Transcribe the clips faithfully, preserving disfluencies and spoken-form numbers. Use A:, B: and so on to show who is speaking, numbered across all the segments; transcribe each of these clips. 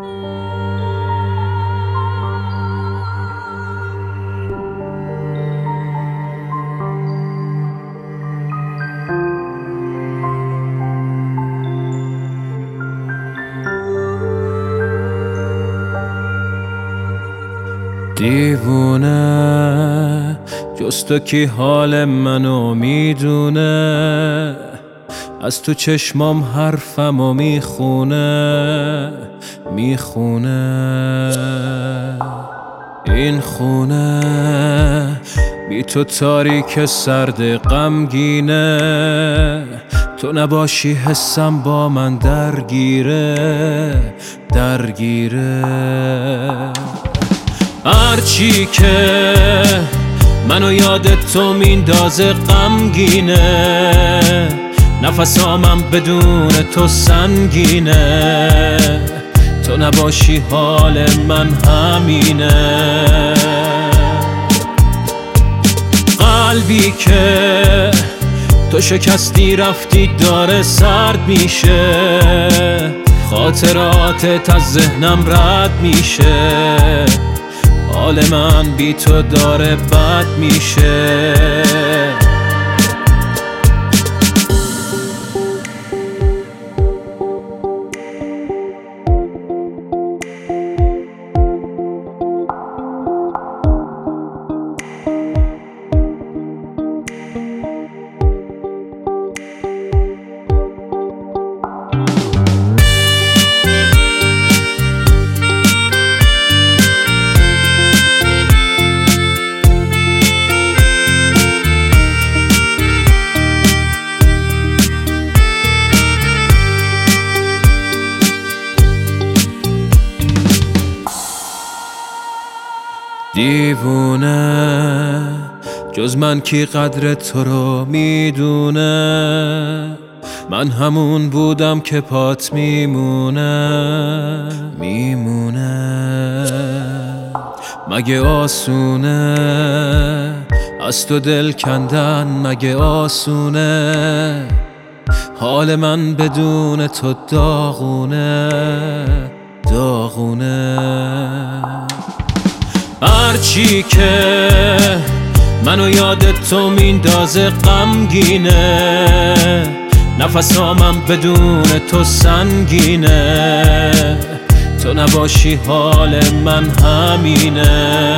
A: دیوونه جز تو کی حال منو میدونه، از تو چشمام حرفمو میخونه میخونه. این خونه بی تو تاریک سرد غمگینه، تو نباشی حسم با من درگیره درگیره. هرچی که منو یاد تو میندازه غمگینه، نفسامم بدون تو سنگینه، تو نباشی حال من همینه. قلبی که تو شکستی رفتی داره سرد میشه، خاطراتت از ذهنم رد میشه، حال من بی تو داره بد میشه. دیوونه جز من کی قدر تو رو میدونه، من همون بودم که پات میمونه میمونه. مگه آسونه از تو دل کندن، مگه آسونه حال من بدون تو داغونه داغونه. هرچی که منو یاد تو میندازه غمگینه، نفسامم بدون تو سنگینه، تو نباشی حال من همینه.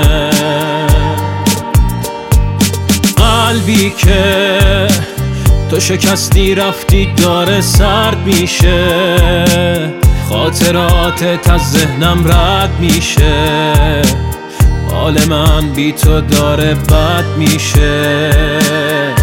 A: قلبی که تو شکستی رفتی داره سرد میشه، خاطراتت از ذهنم رد میشه، حال من بی تو داره بد میشه.